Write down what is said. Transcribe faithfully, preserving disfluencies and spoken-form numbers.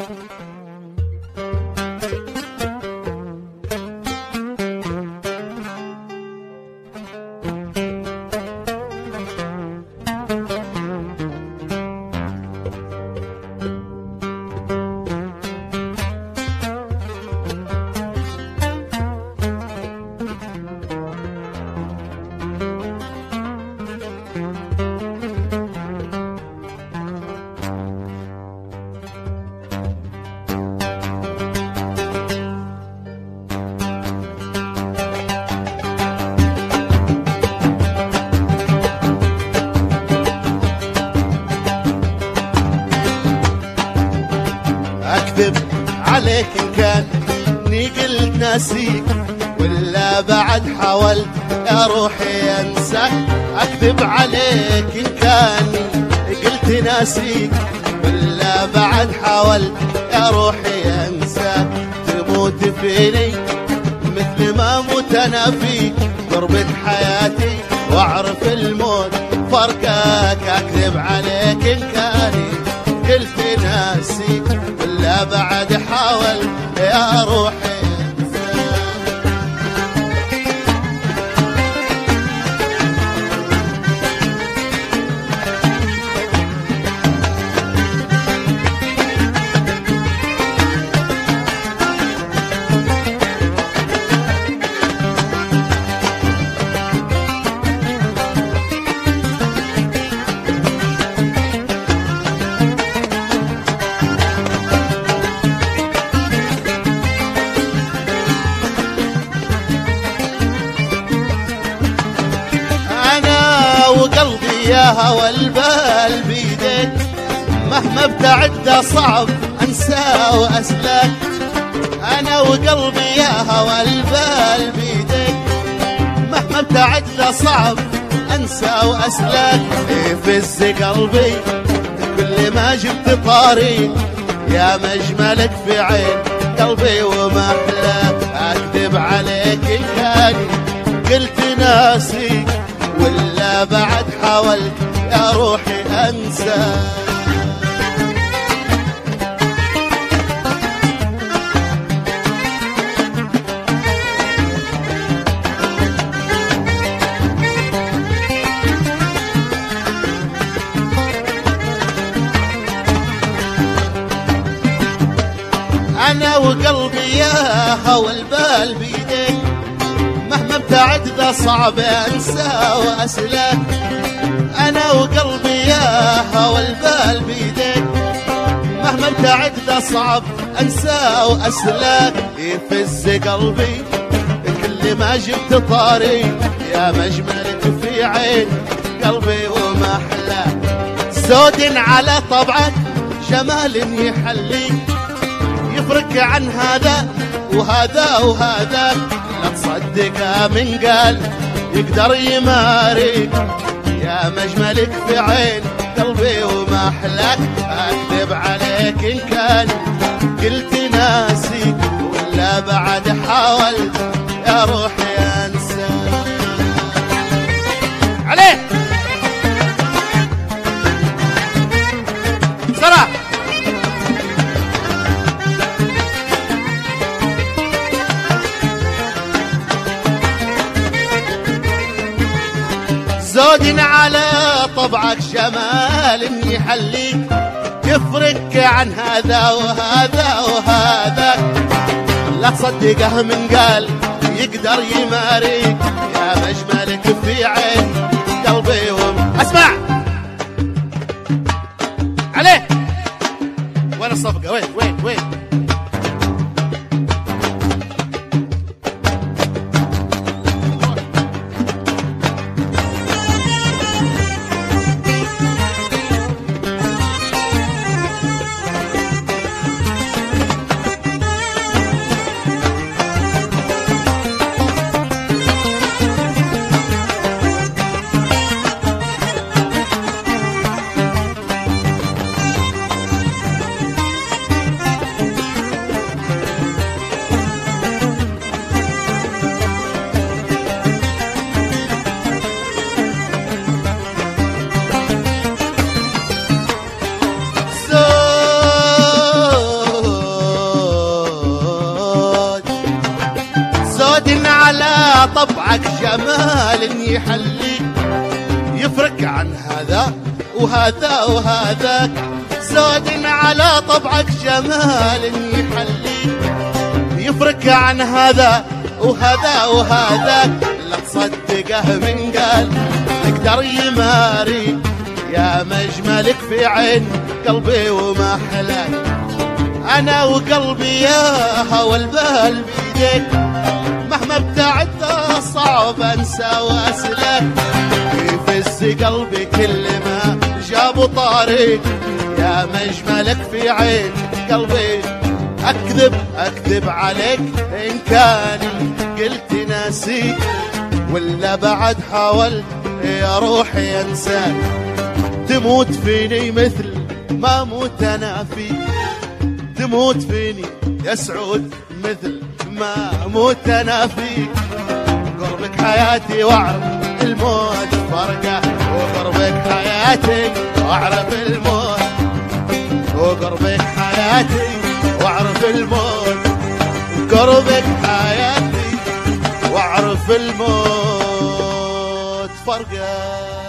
أكذب عليك إن كان إني قلت ناسيك ولا بعد حاولت يا روحي أنساك. أكذب عليك إن كان قلت ناسيك ولا بعد حاولت يا روحي أنساك. تموت فيني مثل ما موت أنا فيك، قربة حياتي وأعرف الموت فرقك. أكذب عليك إن كان قلت ناسيك ولا بعد حاول يا روحي انساك. وقلبي يا هوى البال بيديك، مهما ابتعد صعب انسى واسلاك. انا وقلبي يا هوى البال بيديك، مهما ابتعد صعب انسى واسلاك. يفز قلبي كل ما جبت طاري، يا مجملك في عين قلبي وما احلاك. اكذب عليك ان كان قلت ناسي ولا بعد حاولت يا روحي انسى. انا وقلبي يا هوى البال بيديك، مهما ابتعد ذا صعب انسى واسلاك. انا وقلبي يا هوى البال بيديك، مهما ابتعد ذا صعب انسى واسلاك. يفز قلبي كل ما جبت طاري، يا مجملك في عين قلبي وما احلاك. زود على طبعك جمال يحليك، يفرق عن هذا وهذا وهذاك. لا تصدق من قال يقدر يماريك، يا مجملك في عين قلبي وما احلاك. اكذب عليك ان كان قلت ناسيك ولا بعد حاولت يا روحي انسى. عليه سرع زود على طبعك جمال يحليك، يفرق عن هذا وهذا وهذا. لا تصدقه من قال يقدر يماريك، يا مجملك في عين قلبي وم اسمع عليه. وين الصفقة؟ وين وين وين؟ على طبعك جمال يحلي، يفرق عن هذا وهذا وهذاك، زود على طبعك جمال يحلي، يفرق عن هذا وهذا وهذاك. لا تصدقه من قال يقدر يماري، يا مجملك في عين قلبي وما حلاك. انا وقلبي يا هوى البال بيديك، مهما ابتعدت صعب انسى واسلك. يفز قلبي كل ما جابوا طارق، يا مجملك في عين قلبي. اكذب اكذب عليك ان كان قلت ناسيك، ولا بعد حاولت يا روحي انساك. تموت فيني مثل ما موت انا فيك، تموت فيني يا سعود مثل ما موت انا فيك. قربك حياتي واعرف الموت فرقه، وقربك حياتي واعرف الموت، وقربك حياتي واعرف الموت، قربك حياتي واعرف الموت فرقه.